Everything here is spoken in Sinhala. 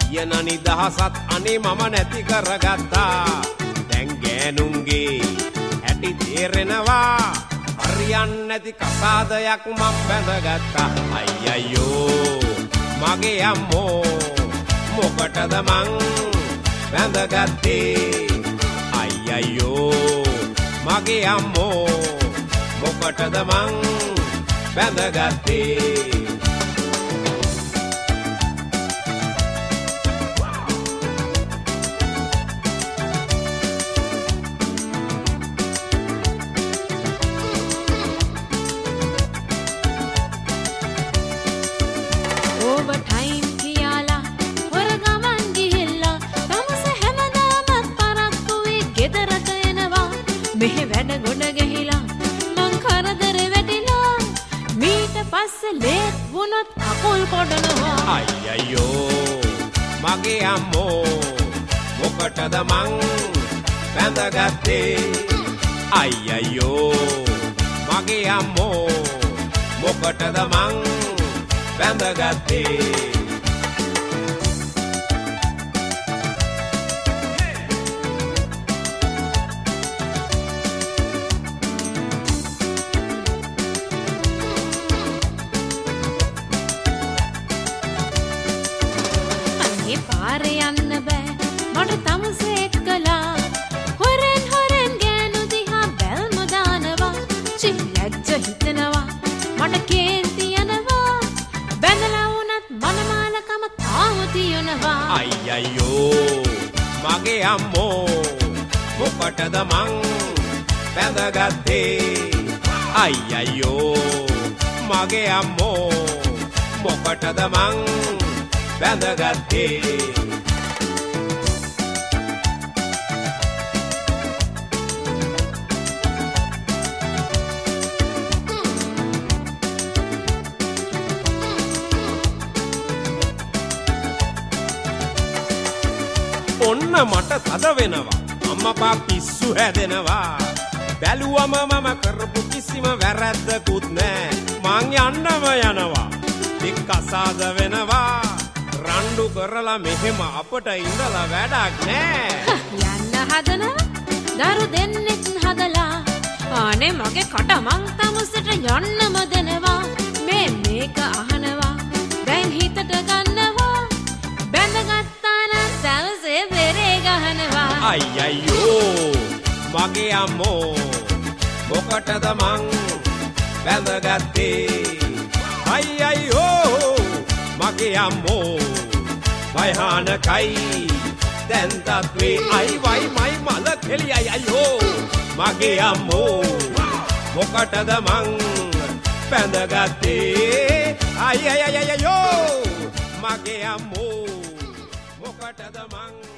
තියෙන නිදහසත් අනේ මම නැති කරගත්තා. දැන් ගෑනුන්ගේ ඇටි තේරෙනවා. හරියන්නේ නැති කසාදයක් මම බැඳගත්තා. අයියෝ මගේ අම්මෝ මොකටද මං බැඳගත්තේ? අයියෝ මගේ අම්මෝ මොකටද මං බැඳගත්තේ? මෙහෙ වැඩ ගොඩ ගහිලා මං කරදර වැටිලා මීට පස්සේ ලේත් වුණොත් අකුල් කොඩනවා. අයියෝ මගේ අම්මෝ මොකටද මං බැඳගත්තේ? අයියෝ මගේ අම්මෝ මොකටද මං බැඳගත්තේ? පාරේ යන්න බෑ මට තමුසේ එක්කලා හොරෙන් හොරෙන් ගෑනු දිහා බැල්ම දානවා. චිල්ලැජ්ජ හිතෙනවා මට කේන්ති යනවා. බැඳලා වුණත් මනමාලකම තාම තියනවා. අයියෝ මගේ අම්මෝ මොකටද මං බැඳගත්තේ? අයියෝ මගේ අම්මෝ මොකටද මං බැඳගත්තේ? ඔන්න මට තද වෙනවා. අම්මපා පිස්සු හැදෙනවා. බැලුවම මම කරපු කිසිම වැරැද්දකුත් නෑ. මං යන්නම යනවා. එක් කසාද වෙනවා. රණ්ඩු කරලා මෙහෙම අපට ඉඳලා වැඩක් නෑ. යන්න හදනවා දරු දෙන්නෙක් හදලා. අනේ මගේ කට මං තමුසට යන්නම දෙනවා. මේක අහනවා දැන් හිතට ගන්නවා. බැඳගත්තා නම් තවසේ බෙරේ ගහනවා. අයියෝ මගේ අම්මෝ මොකටද මං බැඳගත්තේ? අයියෝ මගේ අම්මෝ භයානකයි දැන් තත්වේ. අයි වයි මයි මල කෙලියයි. අයියෝ මගේ අම්මෝ මොකටද මං බැඳගත්තේ? අයියෝ මගේ අම්මෝ මොකටද මං